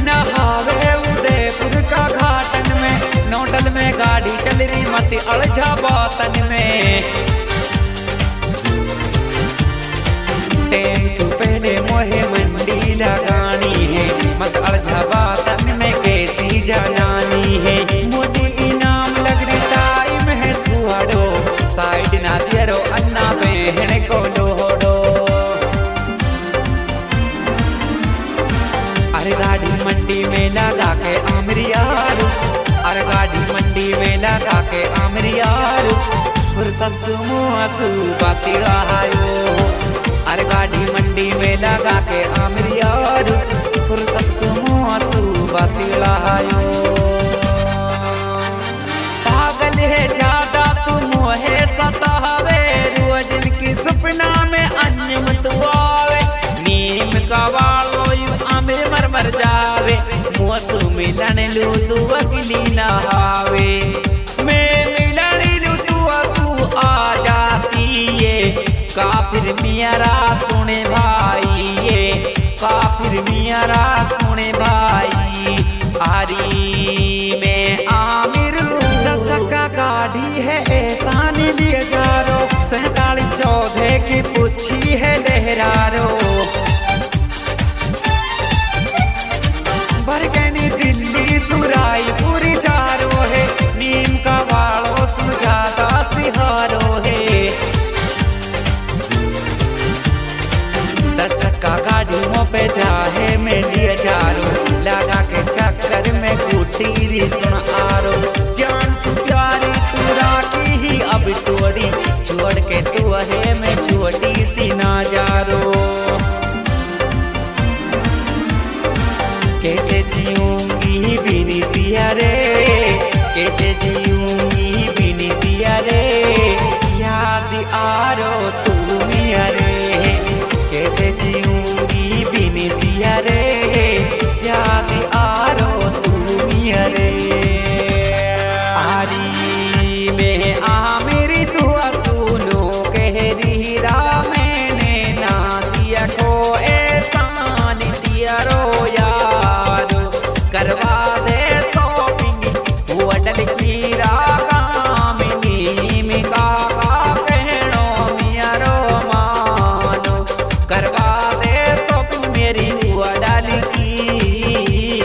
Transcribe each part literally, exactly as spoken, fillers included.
नहावे उदयपुर का घाटन में, नोटल में गाड़ी चल रही मत अड़झा बातन में। टेम से पहले मोहे मंडी लगानी है, मत अड़झा बातन में कैसी जानानी है। मोदी इनाम लग रही टाइम है थुआड़ो, साइड ना दियरो अन्ना बहन को लोहड़ो। अरे गाड़ी मंडी में लगा के आमरियारू, अरे गाड़ी मंडी में लगा के आमरियारू, फुर्सत से मुआसू बाती रहायो। अरे गाड़ी मंडी में लगा के आमरियारू, फुर्सत से मुआसू बाती रहायो। पागल है ज्यादा तुम है सतावे, रोज की सपना में अन्यम तू आवे। नीम का वालो आमे मर मर जावे, मौसू मिलन लू तू अगली नहावे। मैं मिलन लू तू असू आ जाती है, काफिर मियारा सुने भाई ये, काफिर मियारा सुने भाई। आरी में आमिर दस चक्का गाड़ी है एहसान लिए जा रो, सैतालीस चौदह की पुछी है लहरारो। बरगनी दिल्ली सुराई पूरी जारो है, नीम का वालों सुजाता सिहारो है। दस चक्का गाड़ियों पे जाहे में लिए जारो, लगा के चक्कर में कुटीरी सुन आरो। जान सु प्यारी तू राखी ही अब तोड़ी, छोड़ के तू है में छोटी सी ना जारो। कैसे जीऊंगी बिनी दिया रे, कैसे जीऊंगी बिनी दिया रे, याद आरो तू मिया रे। कैसे जीऊंगी बिनी दिया रे, याद आरो तू मिया रे। आरी में आ मेरी दुआ सुनो कहरी रा, मैंने ना दिया को एहसान दिया रो यारो। करवा दे शॉपिंग वो अटल की रागामिनी में काका कहनो मिया रो मानो। करवा दे शॉपिंग मेरी वो अटल की।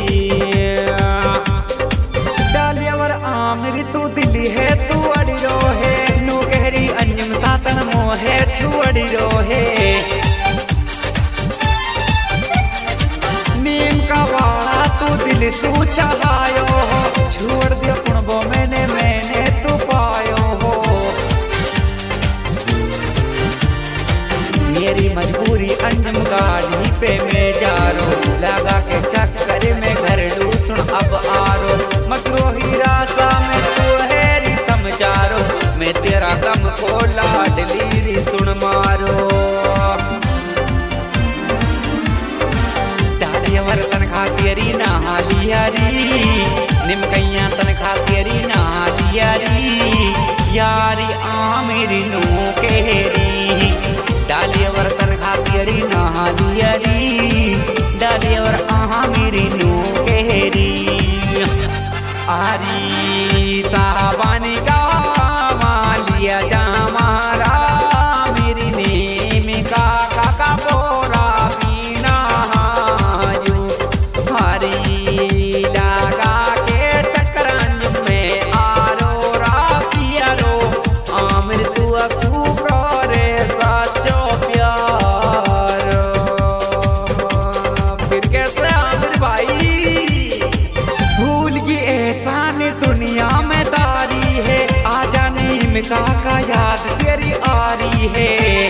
डालियावर आमिर तू दिल्ली है तू अड़ी रो है, नो कहरी अंजम सातन मोहे छुअड़ी रो है। नीम का वाड़ा तू दिल सू चढ़ायो हो, छोड़ दिया पुणबो मैंने मैंने तू पायो हो। मेरी मजबूरी अंजम गाड़ी पे मैं जारो, लगा के चक्कर में घर लू सुन अब आरो। मकरो ही रासा में तू हैरी समझारो, मैं तेरा गम को लाडली री सुन मारो। डालियावर तनखा तेरी नहा लिया री, निमकैया तनखा तेरी नहा लिया री, यारी आमिरी नो केरी। डालियावर तनखा तेरी नहा लिया री, डालियावर आमिरी नो केरी। आरी साहबानी का मालिया जा मारा, मेरी नेम का काका बोरा पीना हाजू। हरी लगा के चक्रन में आरो राखिया रो, आमिर तू असू करे सचो प्यारो। फिर कैसे आमिर भाई भूल की एहसान दुनिया में तारी है, आजा नीम काका याद तेरी आ रही है।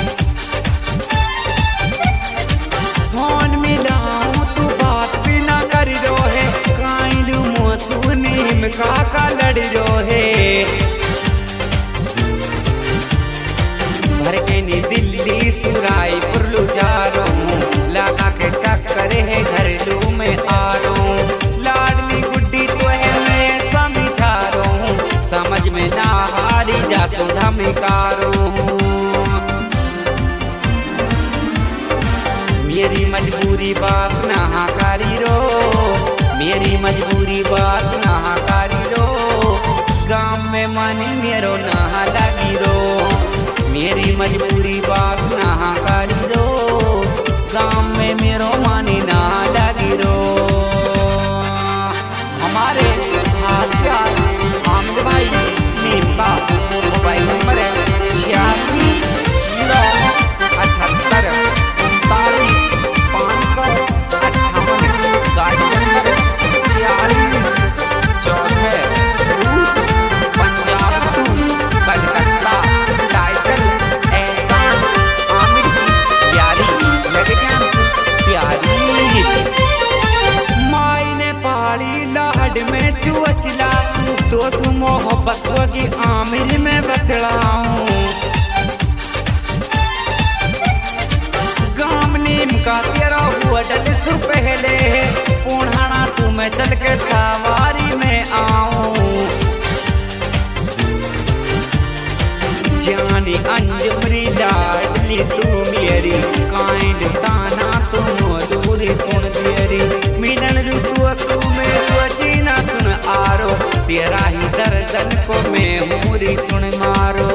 फोन मिलाऊं तू बात भी ना कर रो है, काइलू मोसू नीम काका लड़ रो है। भरकनी दिल्ली सुराई पुरलू जा रो, लगा के चक्कर है घर लू में आ रो। लाडली गुड्डी तो है मैं समझा रो, समझ में ना हारी जा सुधा में कारो। मेरी मजबूरी बात ना करी रो, गाँव में मानी मेरो ना लगी रो। मेरी मजबूरी बात ना करी रो, गाँव में मेरो मानी ना लगी रो। हमारे हाशिया आमिर भाई नीम का मोबाइल नंबर है छियासी जीरो अठहत्तर उनतालीस पाँच सौ अट्ठावन। गाड़ी नंबर छियालीस चौदह पंजाब टू कलकत्ता। टाइटल एहसान आमिर की यारी लगन प्यारी। माई ने पाली लाड में चुअचला तो तू मोहब्बत की आमिर में बतलाऊं। गाम नीम का तेरा हुआ डल सु पहले, पुणाना तू मैं चल के सवारी में आऊं। जानी अंजमरी लाडली तू मेरी, काइंड ताना तू दूरी सुन तेरी। मिलन ऋतु असु में रुचि ना सुन आरो, तेरा ही दर्दन को मैं मूरी सुन मारो।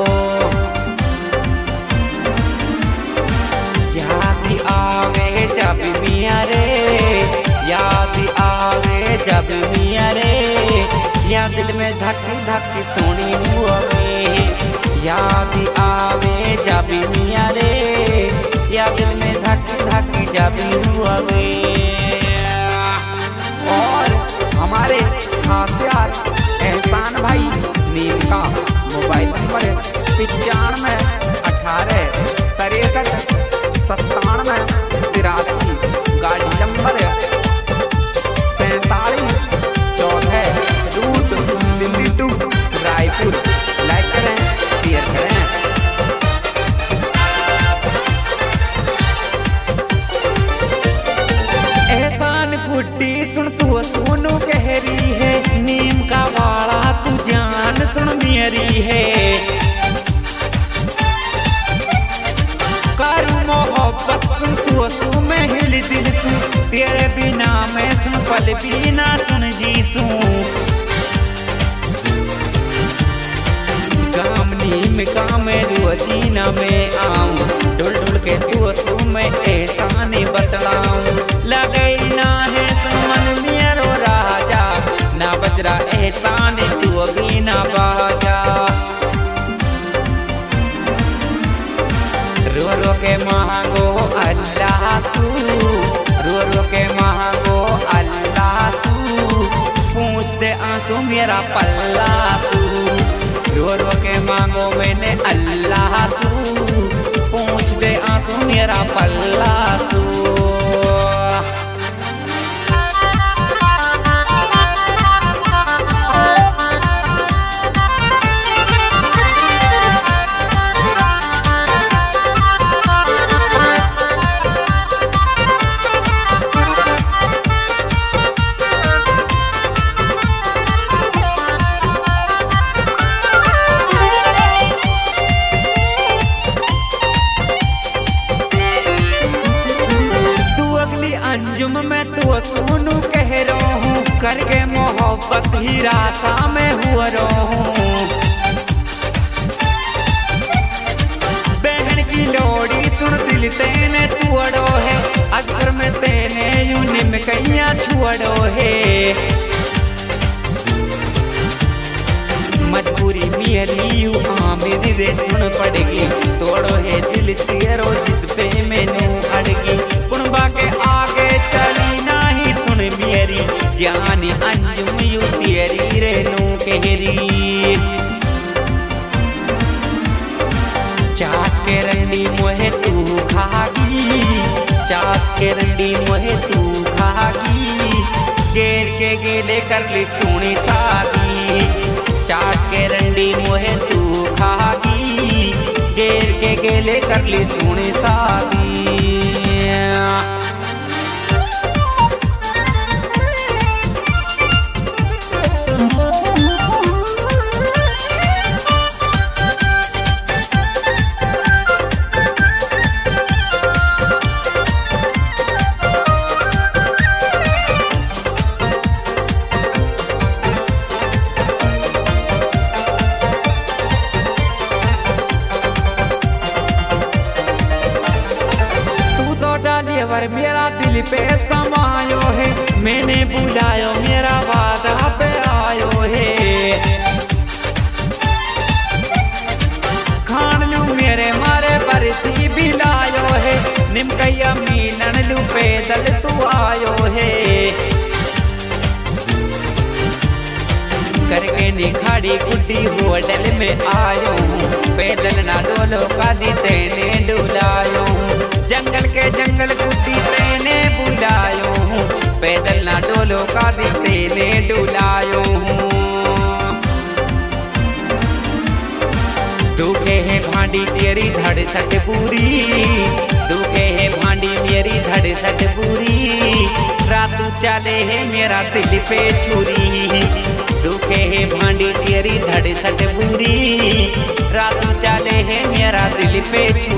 याद आवे जब मिया रे, याद आवे जब मिया रे, या दिल में धक धक सोनी हुए। याद आवे जब मिया रे, या दिल में धक धक जब हुए। और हमारे हाशियार एहसान भाई नीम का मोबाइल नंबर पिचानवे अठारह तिरसठ सत्तानवे तिरासी। गाड़ी नंबर सैतालीस चौदह route Delhi to Raipur. Like करें शेयर करें। एहसान गुड्डी सुन तू सोनू कहरी है, नीम का वाला तू जान सुन मेरी है। करू मोहब्बत सुन तू सू में हिल दिल सुन, तेरे बिना मैं सुन पल बिना सुन जी सू। गाम नीम का मैं रोजीना में आऊं, डुल डुल के तू सू में एहसान बतलाऊं। लगे ना है सुमन मेरो राजा, ना बजरा एहसान तू अभी ना बाजा। रो रो के मांगो अल्लाह सू, रो रो के मांगो अल्लाह सू, पूछ दे आंसू मेरा पल्ला सू। रो रो के मांगो मैंने अल्लाह सू, पूछ दे आंसू मेरा पल्ला सू। अंजुम में तू सोनू कह रहा हूँ, करके मोहब्बत ही रासा में हुआ रहूं। बहन की लोड़ी सुन दिल तेने तुअड़ो है, अगर में तेने यूं निम कैया छुअड़ो है। मजबूरी मिली आमिर रे सुन पड़गी, तोड़ो है दिल तेरो जिद पे मैनू अड़गी। कुणबा के आगे चली नाही सुन मेरी, जान अंजुम यू तेरी रे नू कहरी। चाट के रंडी मोहे तू खागी, चाट के रंडी मोहे तू खागी, गेर के गेले कर ली सुनी शादी। चाट के रंडी मोहे तू खागी, गेर के गेले कर ली सुनी शादी। पे समायो है, मैंने बुलायो मेरा वादा पे आयो है। खान लू मेरे मारे बरती भी लायो है, निमकैया मिलन लू पैदल तू आयो है। करके निखाड़ी गुड्डी होटल में आयो हूँ, पैदल ना डोलो कादी तेने डुलायो हूँ। जंगल के जंगल गुड्डी तेने बुलायो हूँ, पैदल ना डोलो कादी तेने डुलायो हूँ। दुखे है भांडी तेरी धड़ सट पूरी, दुखे है भांडी मेरी धड़ सट पूरी, रात चले है मेरा दिल पे छुरी। दुखे है भांडी तेरी धड़ सट पूरी, रात चले है मेरा दिल पे छुरी।